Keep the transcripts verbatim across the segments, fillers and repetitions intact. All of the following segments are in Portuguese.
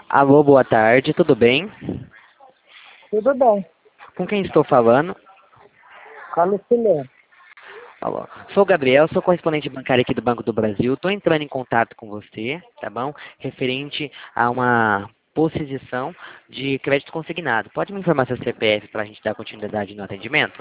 Alô, boa tarde, tudo bem? Tudo bem. Com quem estou falando? Com a Lucilene. Alô. Sou o Gabriel, sou correspondente bancário aqui do Banco do Brasil. Estou entrando em contato com você, tá bom? Referente a uma posição de crédito consignado. Pode me informar seu C P F para a gente dar continuidade no atendimento?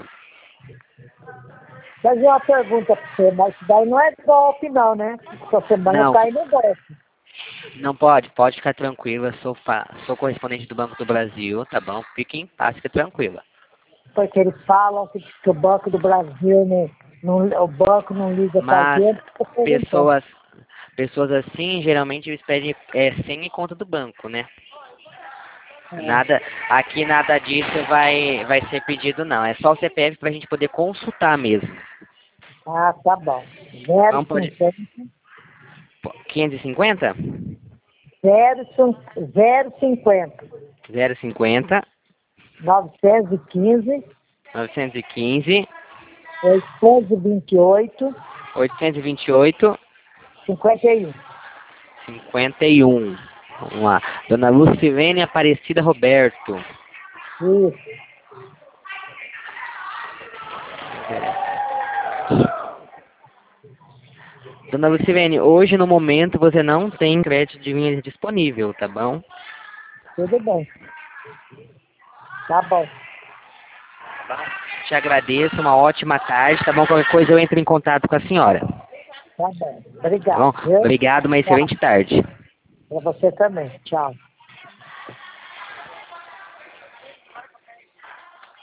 Fazer uma pergunta para você, mas isso daí não é golpe não, né? Essa semana eu Não, caí no golpe. não pode, pode ficar tranquila. Sou, fa... sou correspondente do Banco do Brasil, tá bom? Fique em paz, fique tranquila. Porque eles falam que, que o Banco do Brasil, não, não, o banco não liga pra Mas gente. Eu tô perguntando. pessoas, pessoas assim, geralmente eles pedem é, senha e conta do banco, né? É. Nada, aqui nada disso vai, vai ser pedido não. É só o C P F para a gente poder consultar mesmo. Ah, tá bom. Zero Não pode. cinquenta, quinhentos e cinquenta? zero, cin- zero cinquenta, zero cinquenta, novecentos e quinze, novecentos e quinze, oitocentos e vinte e oito, oitocentos e vinte e oito, cinquenta e um. cinquenta e um. Vamos lá. Dona Lucilene Aparecida Roberto. Isso. Dona Lucilene, hoje no momento você não tem crédito de linha disponível, tá bom? Tudo bem. Tá bom. Te agradeço, uma ótima tarde, tá bom? Qualquer coisa eu entro em contato com a senhora. Tá bom. Tá Obrigado, bom? viu? Obrigado, uma Tchau. excelente tarde. Pra você também. Tchau.